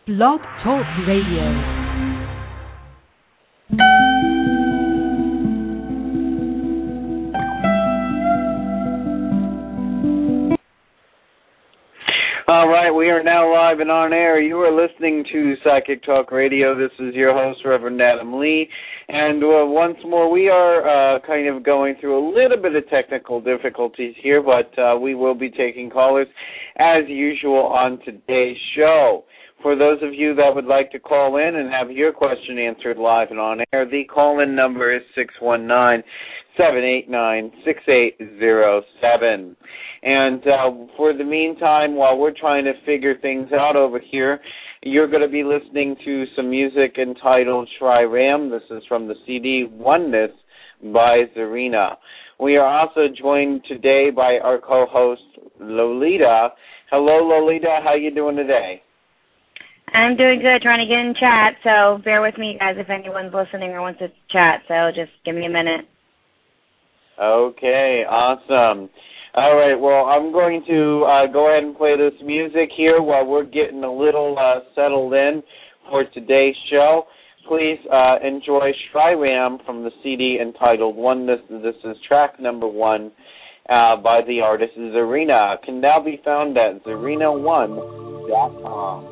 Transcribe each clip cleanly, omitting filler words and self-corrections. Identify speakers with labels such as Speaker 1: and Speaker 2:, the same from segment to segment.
Speaker 1: Blog Talk Radio.
Speaker 2: All right, we are now live and on air. You are listening to Psychic Talk Radio. This is your host, Reverend Adam Lee. And once more, we are kind of going through a little bit of technical difficulties here, but we will be taking callers as usual on today's show. For those of you that would like to call in and have your question answered live and on air, the call-in number is 619-789-6807. And for the meantime, while we're trying to figure things out over here, you're going to be listening to some music entitled Shri Ram. This is from the CD Oneness by Zarina. We are also joined today by our co-host, Lolita. Hello, Lolita. How you doing today?
Speaker 3: I'm doing good, trying to get in chat, so bear with me, guys, if anyone's listening or wants to chat, so just give me a minute.
Speaker 2: Okay, awesome. All right, well, I'm going to go ahead and play this music here while we're getting a little settled in for today's show. Please enjoy Shri Ram from the CD entitled Oneness. This is track number 1 by the artist Zarina. It can now be found at zarina1.com.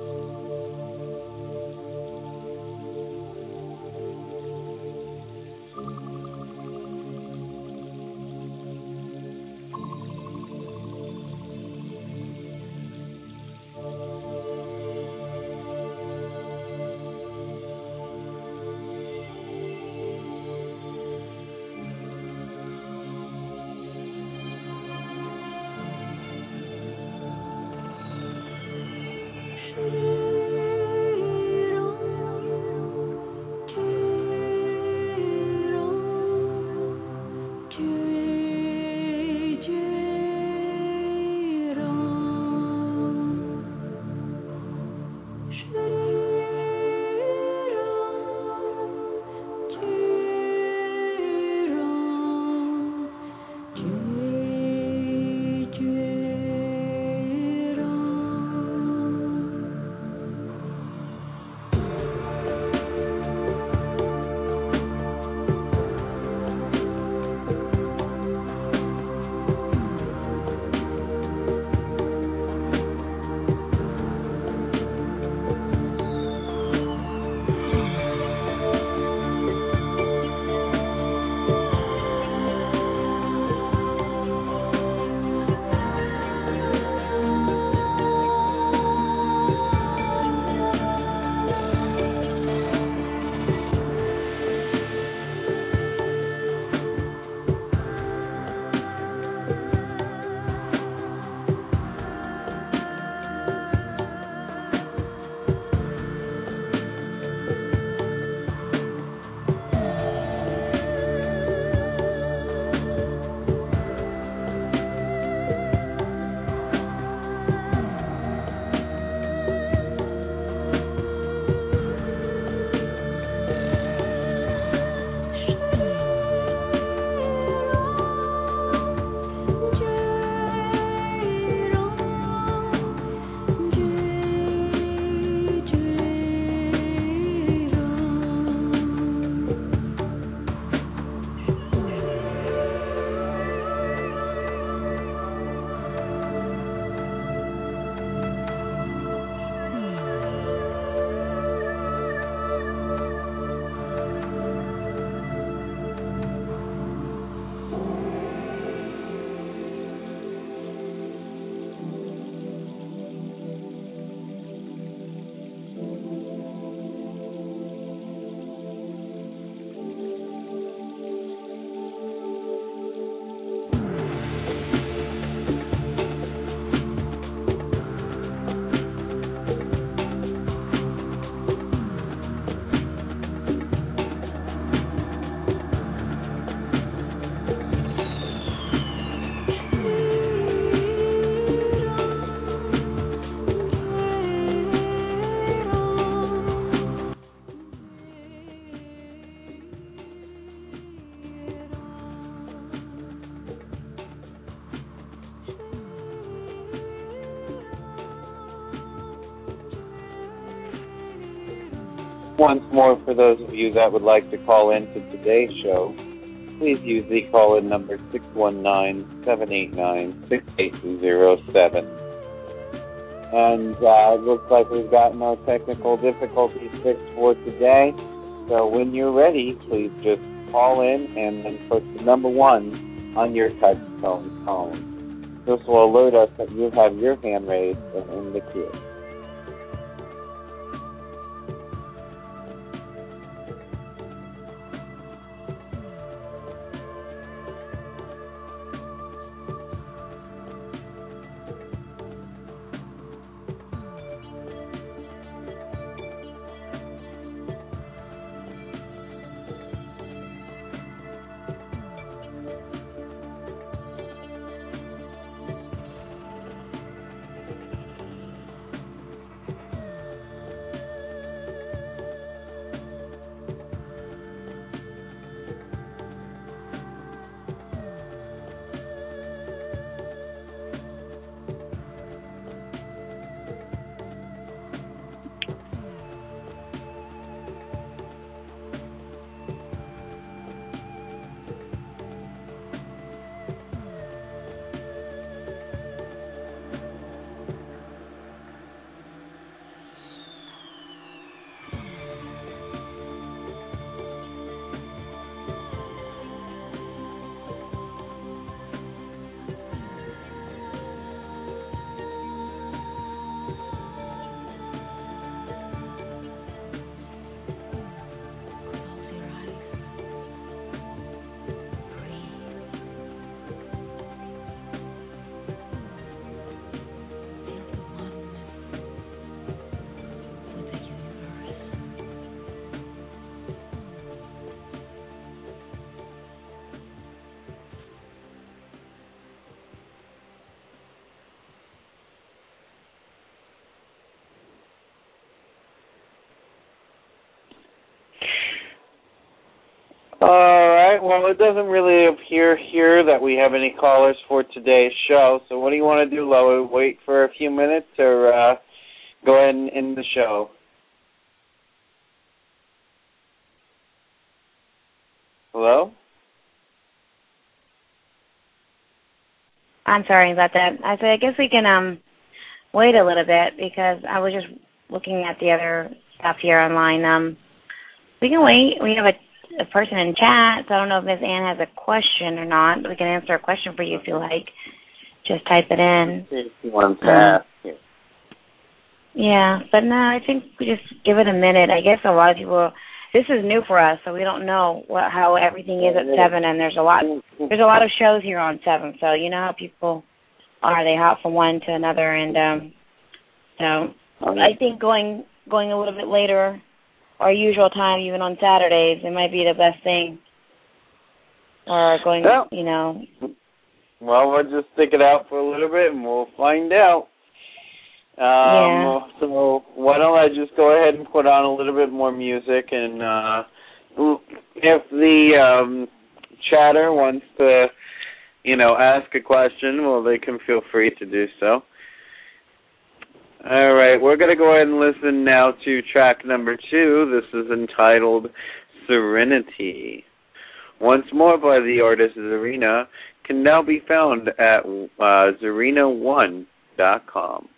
Speaker 2: Once more, for those of you that would like to call into today's show, please use the call-in number 619-789-6807. And it looks like we've got no technical difficulties fixed for today. So when you're ready, please just call in and then push the number 1 on your touch tone phone. This will alert us that you have your hand raised and in the queue. All right. Well, it doesn't really appear here that we have any callers for today's show. So what do you want to do, Loa? Wait for a few minutes or go ahead and end the show? Hello?
Speaker 3: I'm sorry about that. I said I guess we can wait a little bit because I was just looking at the other stuff here online. We can wait. We have a person in chat, so I don't know if Ms. Ann has a question or not. We can answer a question for you if you like. Just type it in.
Speaker 2: If you want to ask.
Speaker 3: Yeah, but no, I think we just give it a minute. I guess a lot of people, this is new for us, so we don't know how everything is at 7, and there's a lot of shows here on 7, so you know how people are. They hop from one to another, and so I think going a little bit later, our usual time, even on Saturdays, it might be the best thing. Or going, you know.
Speaker 2: Well, we'll just stick it out for a little bit, and we'll find out. So why don't I just go ahead and put on a little bit more music, and if the chatter wants to, ask a question, well, they can feel free to do so. All right, we're going to go ahead and listen now to track number 2. This is entitled Serenity. Once more by the artist Zarina, can now be found at zarina1.com.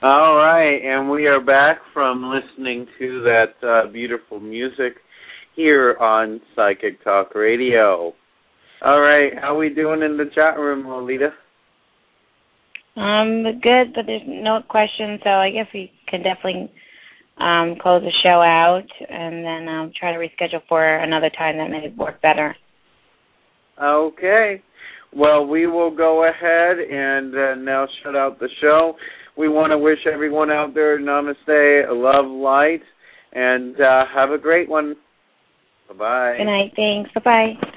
Speaker 2: All right, and we are back from listening to that beautiful music here on Psychic Talk Radio. All right, how are we doing in the chat room, Lolita?
Speaker 3: Good, but there's no questions, so I guess we can definitely close the show out and then try to reschedule for another time that may work better.
Speaker 2: Okay. Well, we will go ahead and now shut out the show. We want to wish everyone out there namaste, love, light, and have a great one. Bye-bye.
Speaker 3: Good night. Thanks. Bye-bye.